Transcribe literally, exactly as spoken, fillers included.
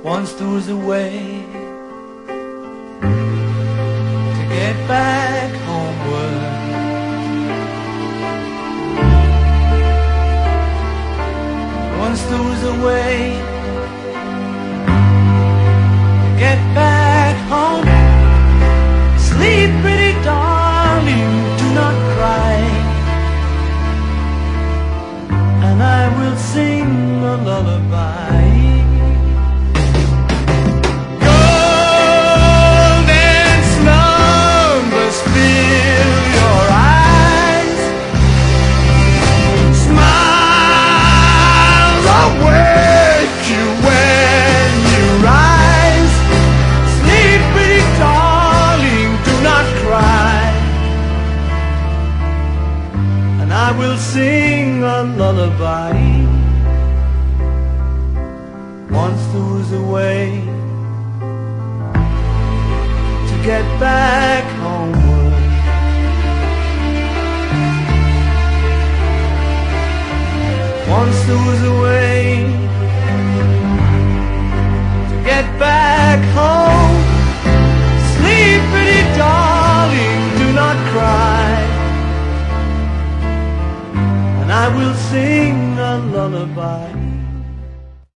once there was a way to get back homeward. Once there was a way to get back home. Sleep, pretty darling, do not cry, and I will sing a lullaby. Golden slumbers fill your eyes, smiles awake you when you rise. Sleep, pretty darling, do not cry, and I will sing a lullaby. Once there was a way to get back homeward. Once there was a way to get back